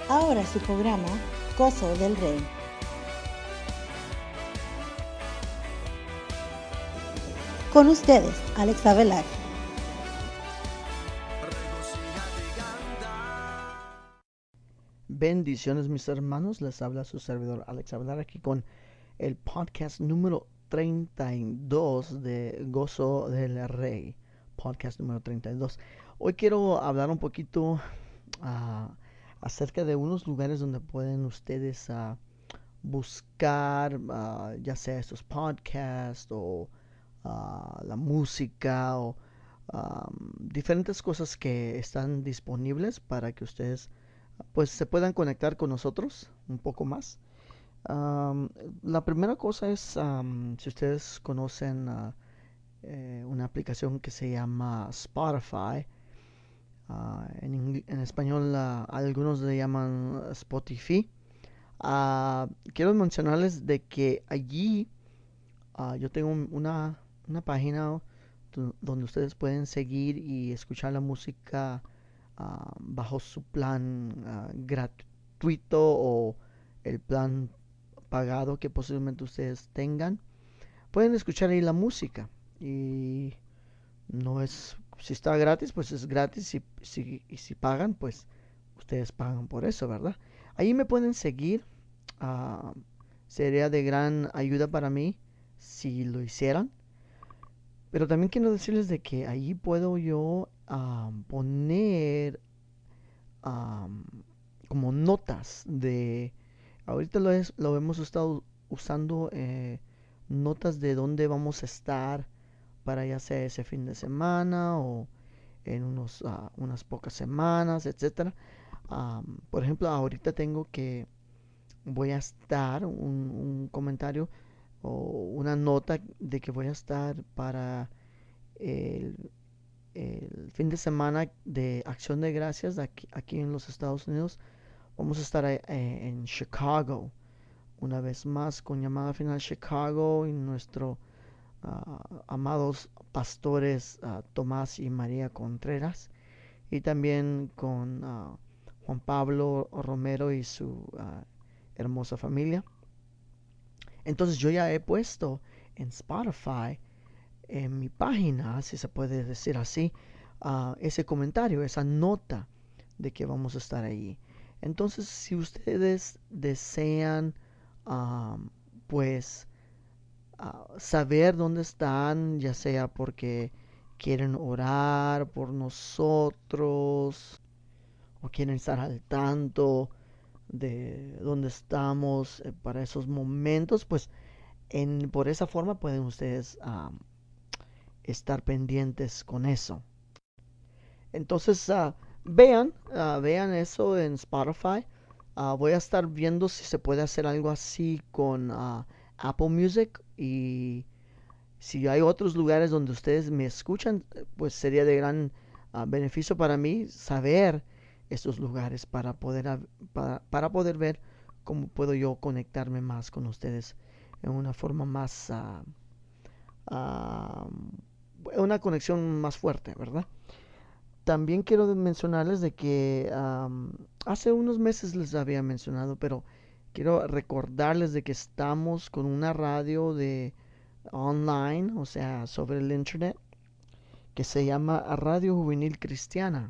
Ahora su programa, Gozo del Rey. Con ustedes, Alex Avelar. Bendiciones mis hermanos, les habla su servidor Alex Avelar aquí con el podcast número 32 de Gozo del Rey. Podcast número 32. Hoy quiero hablar un poquito uh, acerca de unos lugares donde pueden ustedes buscar ya sea estos podcasts o la música o diferentes cosas que están disponibles para que ustedes pues se puedan conectar con nosotros un poco más. Um, la primera cosa es si ustedes conocen una aplicación que se llama Spotify. En español algunos le llaman Spotify. Quiero mencionarles de que allí yo tengo una página donde ustedes pueden seguir y escuchar la música bajo su plan gratuito o el plan pagado que posiblemente ustedes tengan. Pueden escuchar ahí la música y no es, si está gratis, pues es gratis, y si pagan, pues ustedes pagan por eso, ¿verdad? Ahí me pueden seguir. uh, Sería de gran ayuda para mí si lo hicieran. Pero también quiero decirles de que ahí puedo yo poner um, como notas de... Ahorita lo hemos estado usando, notas de dónde vamos a estar para ya sea ese fin de semana o en unas pocas semanas, etcétera. Por ejemplo, ahorita tengo que voy a estar un comentario o una nota de que voy a estar para el, el fin de semana de Acción de Gracias aquí en los Estados Unidos. Vamos a estar en Chicago una vez más con llamada final Chicago y nuestro amados pastores Tomás y María Contreras, y también con Juan Pablo Romero y su hermosa familia. Entonces yo ya he puesto en Spotify, en mi página, si se puede decir así, ese comentario, esa nota de que vamos a estar allí. Entonces, si ustedes desean, um, pues, saber dónde están, ya sea porque quieren orar por nosotros o quieren estar al tanto de dónde estamos para esos momentos, pues por esa forma pueden ustedes estar pendientes con eso. Entonces, vean eso en Spotify. Voy a estar viendo si se puede hacer algo así con Apple Music, y si hay otros lugares donde ustedes me escuchan, pues sería de gran beneficio para mí saber estos lugares para poder ver cómo puedo yo conectarme más con ustedes en una forma más, uh, una conexión más fuerte, ¿verdad? También quiero mencionarles de que hace unos meses les había mencionado, pero quiero recordarles de que estamos con una radio de online, o sea, sobre el internet, que se llama Radio Juvenil Cristiana.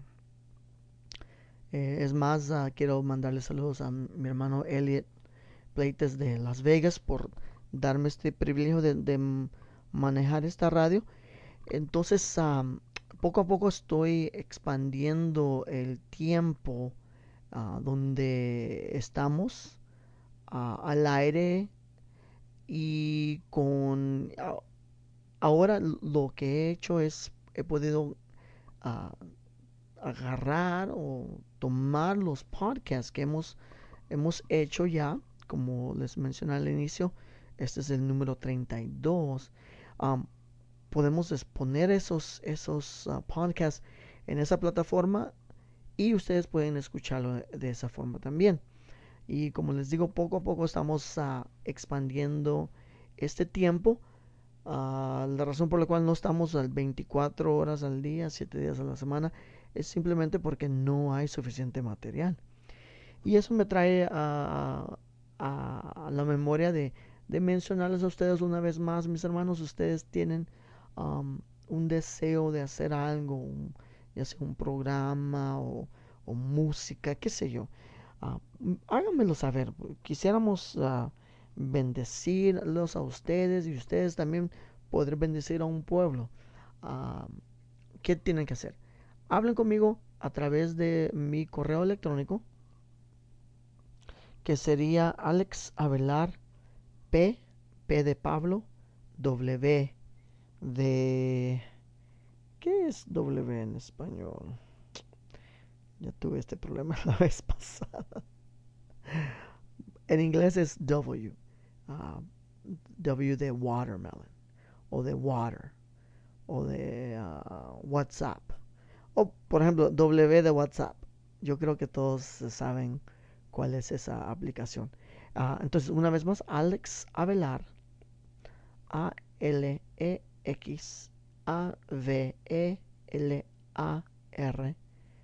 Es más, quiero mandarle saludos a mi hermano Elliot Pleites de Las Vegas por darme este privilegio de manejar esta radio. Entonces, poco a poco estoy expandiendo el tiempo donde estamos al aire, y ahora lo que he hecho es he podido ah, agarrar o tomar los podcasts que hemos hecho ya, como les mencioné al inicio. Este es el número 32. Um, Podemos exponer esos podcasts en esa plataforma, y ustedes pueden escucharlo de esa forma también. Y como les digo, poco a poco estamos expandiendo este tiempo. La razón por la cual no estamos al 24 horas al día, 7 días a la semana, es simplemente porque no hay suficiente material. Y eso me trae a la memoria de mencionarles a ustedes una vez más, mis hermanos, ustedes tienen un deseo de hacer algo, ya sea un programa o música, qué sé yo. Háganmelo saber. Quisiéramos bendecirlos a ustedes y ustedes también poder bendecir a un pueblo. Ah, ¿Qué tienen que hacer? Hablen conmigo a través de mi correo electrónico, que sería Alex Avelar P de Pablo, W de... ¿Qué es W en español? Ya tuve este problema la vez pasada. En inglés es W. ah, W de watermelon, o de water, o de WhatsApp. O, por ejemplo, W de WhatsApp. Yo creo que todos saben cuál es esa aplicación. Entonces, una vez más, Alex Avelar, ALEX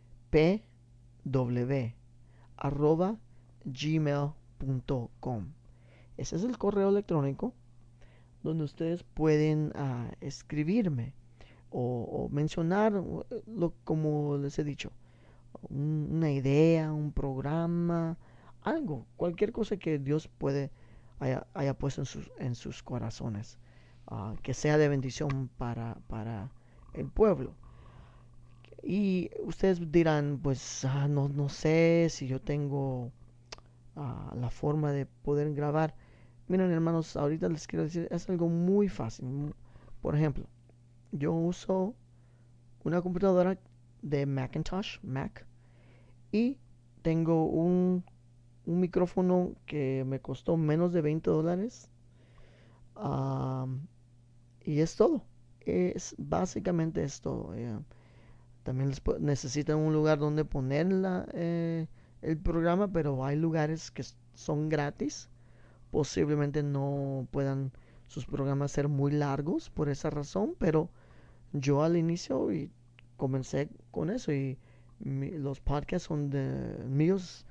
AVELAR PW @gmail.com. Ese es el correo electrónico donde ustedes pueden escribirme o mencionar, como les he dicho, una idea, un programa, algo, cualquier cosa que Dios haya puesto en sus corazones, que sea de bendición para el pueblo. Y ustedes dirán, pues no sé si yo tengo la forma de poder grabar. Miren, hermanos, ahorita les quiero decir, es algo muy fácil. Por ejemplo, yo uso una computadora de Macintosh, Mac, y tengo un micrófono que me costó menos de $20. Y es todo. Básicamente es todo. También necesitan un lugar donde poner el programa, pero hay lugares que son gratis. Posiblemente no puedan sus programas ser muy largos por esa razón, pero yo al inicio comencé con eso y los podcasts son míos,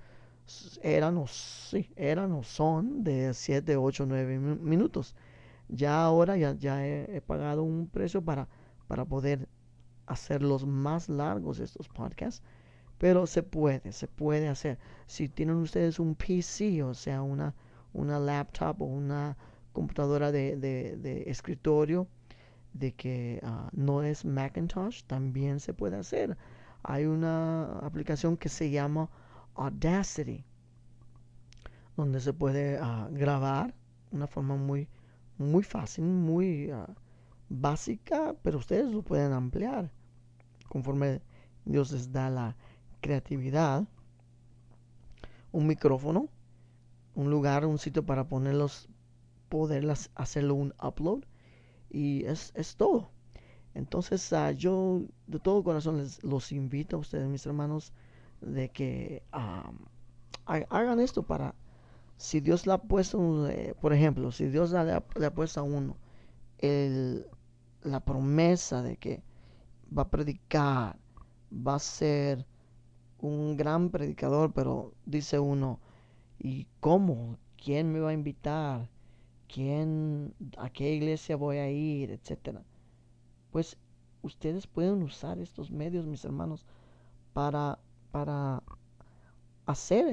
eran o son de 7 8 9 minutos. Ya ahora ya he pagado un precio para poder hacerlos más largos estos podcasts, pero se puede hacer. Si tienen ustedes un PC, o sea, una laptop o una computadora de escritorio, de que no es Macintosh, también se puede hacer. Hay una aplicación que se llama Audacity, donde se puede grabar de una forma muy fácil, muy básica, pero ustedes lo pueden ampliar conforme Dios les da la creatividad. Un micrófono, un lugar, un sitio para poderlas hacerlo un upload, y es todo. Entonces yo de todo corazón los invito a ustedes, mis hermanos, de que hagan esto para, si Dios le ha puesto, por ejemplo, si Dios le ha puesto a uno el, la promesa de que va a predicar, va a ser un gran predicador, pero dice uno, ¿y cómo? ¿Quién me va a invitar? ¿A qué iglesia voy a ir? Etcétera. Pues ustedes pueden usar estos medios, mis hermanos, para, para hacer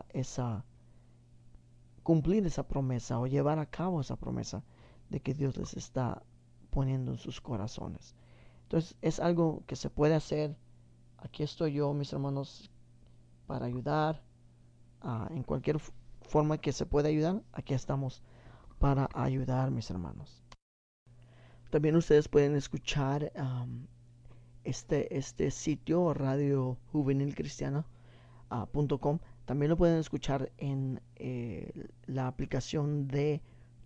cumplir esa promesa o llevar a cabo esa promesa de que Dios les está poniendo en sus corazones. Entonces es algo que se puede hacer. Aquí estoy yo, mis hermanos, para ayudar en cualquier forma que se pueda ayudar. Aquí estamos para ayudar, mis hermanos. También ustedes pueden escuchar este sitio, Radio Juvenil Cristiana.com. También lo pueden escuchar en la aplicación de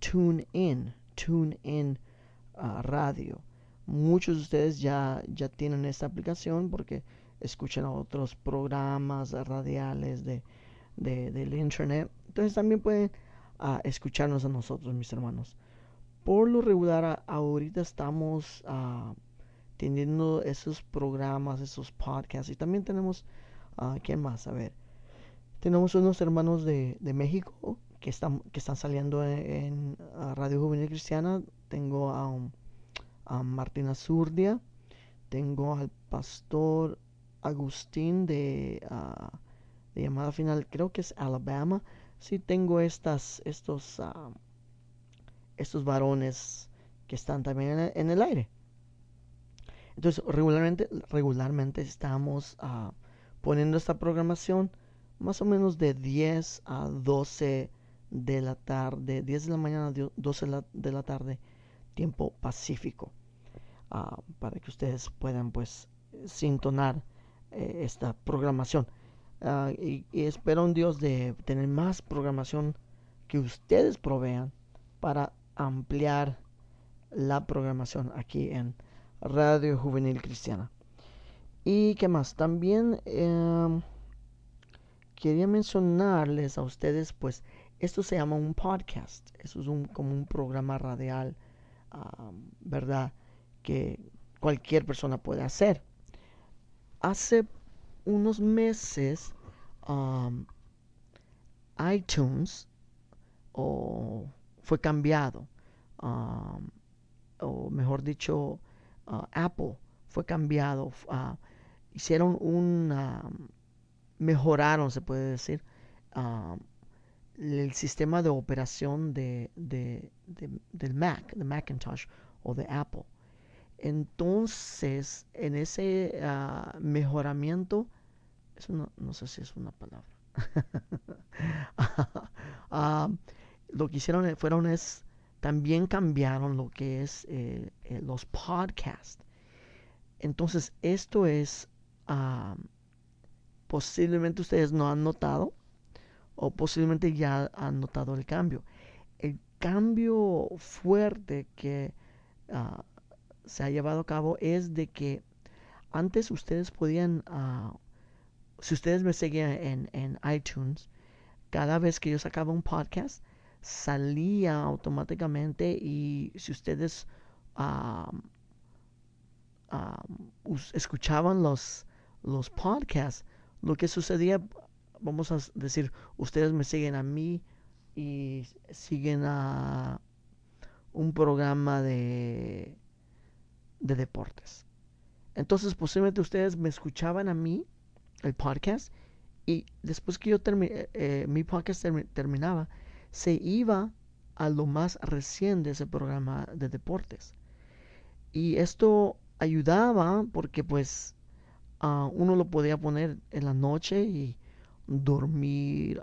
TuneIn Radio. Muchos de ustedes ya tienen esta aplicación porque escuchan otros programas radiales del internet. Entonces también pueden escucharnos a nosotros, mis hermanos. Por lo regular, ahorita estamos teniendo esos programas, esos podcasts. Y también tenemos, ¿quién más? A ver, Tenemos unos hermanos de México que están saliendo Radio Juvenil Cristiana. Tengo a Martina Zurdia, tengo al pastor Agustín de llamada final, creo que es Alabama. Sí, tengo estos varones que están también en el aire. Entonces, regularmente estamos poniendo esta programación más o menos de 10 a 12 de la tarde, 10 de la mañana, 12 de la tarde, tiempo pacífico, para que ustedes puedan pues sintonar esta programación. Y espero en Dios de tener más programación que ustedes provean para ampliar la programación aquí en Radio Juvenil Cristiana. ¿Y qué más? También quería mencionarles a ustedes, pues, esto se llama un podcast. Eso es como un programa radial, ¿verdad? Que cualquier persona puede hacer. Hace unos meses, iTunes fue cambiado, o mejor dicho, Apple fue cambiado. Hicieron mejoraron, se puede decir, el sistema de operación del Mac, de Macintosh o de Apple. Entonces, en ese mejoramiento, no sé si es una palabra. Lo que hicieron también cambiaron lo que es los podcasts. Entonces, esto es posiblemente ustedes no han notado, o posiblemente ya han notado el cambio. El cambio fuerte que se ha llevado a cabo es de que antes ustedes podían, si ustedes me seguían en iTunes, cada vez que yo sacaba un podcast, salía automáticamente, y si ustedes escuchaban los podcasts, lo que sucedía, vamos a decir, ustedes me siguen a mí y siguen a un programa de deportes. Entonces, posiblemente ustedes me escuchaban a mí, el podcast, y después que mi podcast terminaba, se iba a lo más recién de ese programa de deportes. Y esto ayudaba porque pues uno lo podía poner en la noche y dormir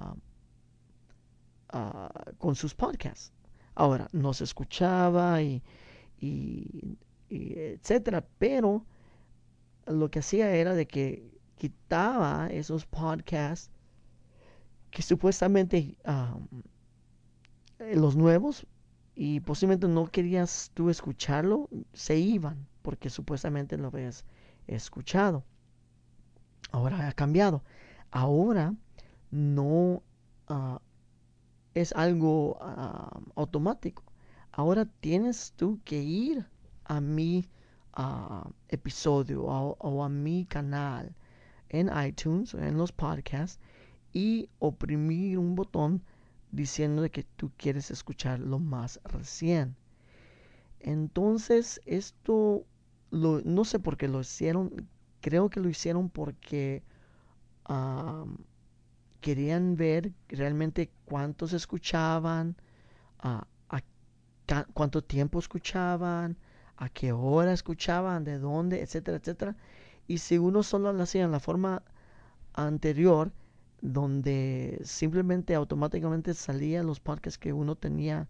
con sus podcasts. Ahora, no se escuchaba y etcétera, pero lo que hacía era de que quitaba esos podcasts que supuestamente los nuevos, y posiblemente no querías tú escucharlo, se iban porque supuestamente lo habías escuchado. Ahora ha cambiado. Ahora no es algo automático. Ahora tienes tú que ir a mi episodio o a mi canal en iTunes o en los podcasts y oprimir un botón diciendo de que tú quieres escuchar lo más recién. Entonces esto no sé por qué lo hicieron. Creo que lo hicieron porque querían ver realmente cuántos escuchaban, a cuánto tiempo escuchaban, a qué hora escuchaban, de dónde, etcétera, etcétera. Y si uno solo lo hacía en la forma anterior, donde simplemente automáticamente salían los podcasts que uno tenía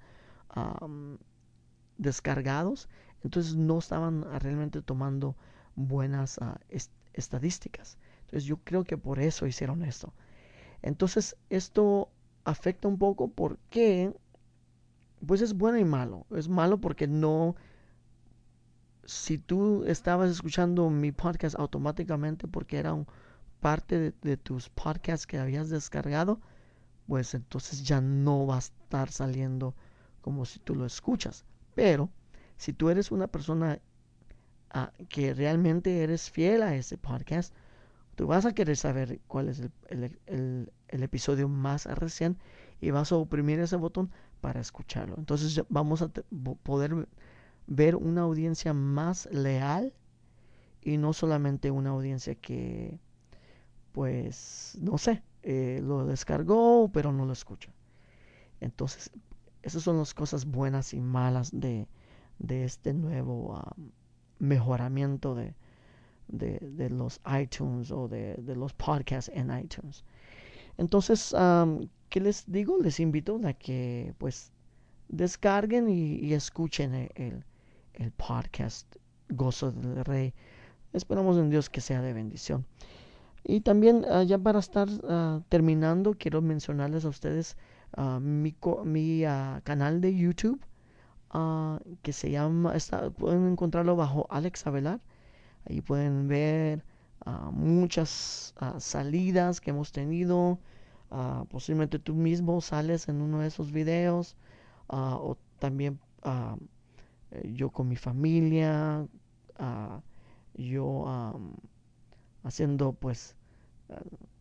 descargados, entonces no estaban realmente tomando buenas estadísticas. Entonces yo creo que por eso hicieron esto. Entonces esto afecta un poco porque pues es bueno y malo. Es malo porque no, si tú estabas escuchando mi podcast automáticamente porque era parte de tus podcasts que habías descargado, pues entonces ya no va a estar saliendo como si tú lo escuchas. Pero si tú eres una persona que realmente eres fiel a ese podcast, Tú vas a querer saber cuál es el episodio más recién y vas a oprimir ese botón para escucharlo. Entonces vamos a poder ver una audiencia más leal y no solamente una audiencia que, pues, no sé, lo descargó pero no lo escucha. Entonces, esas son las cosas buenas y malas de este nuevo mejoramiento de los iTunes o de los podcasts en iTunes. Entonces, ¿qué les digo? Les invito a que pues descarguen y escuchen el podcast Gozo del Rey. Esperamos en Dios que sea de bendición. Y también ya para estar terminando, quiero mencionarles a ustedes mi canal de YouTube que se llama, pueden encontrarlo bajo Alex Avelar. Ahí pueden ver muchas salidas que hemos tenido. Posiblemente tú mismo sales en uno de esos videos. O también yo con mi familia. Yo haciendo pues ah,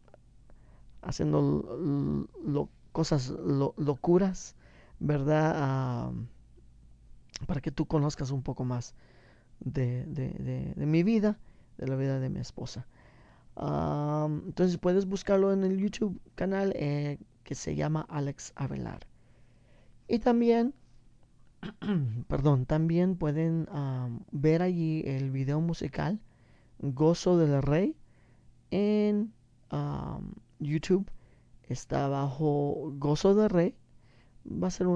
haciendo cosas locuras, ¿verdad? Para que tú conozcas un poco más de mi vida, de la vida de mi esposa. Entonces puedes buscarlo en el YouTube canal que se llama Alex Avelar. Y también, perdón, también pueden ver allí el video musical Gozo del Rey en YouTube. Está bajo Gozo del Rey. Va a ser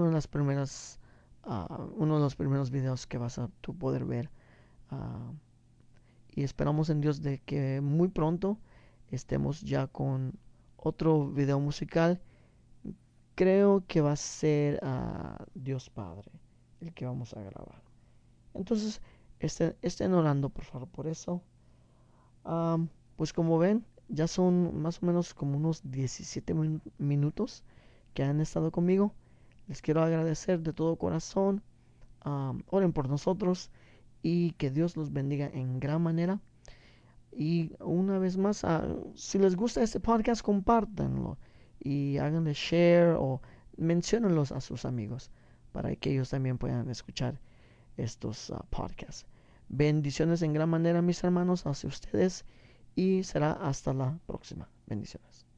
uno de los primeros videos que vas a tú poder ver. Uh, y esperamos en Dios de que muy pronto estemos ya con otro video musical. Creo que va a ser Dios Padre el que vamos a grabar. Entonces estén orando por favor por eso. Pues como ven, ya son más o menos como unos 17 minutos que han estado conmigo. Les quiero agradecer de todo corazón. Oren por nosotros y que Dios los bendiga en gran manera. Y una vez más, si les gusta este podcast, compártanlo y háganle share o menciónenlos a sus amigos para que ellos también puedan escuchar estos podcasts. Bendiciones en gran manera, mis hermanos, hacia ustedes y será hasta la próxima. Bendiciones.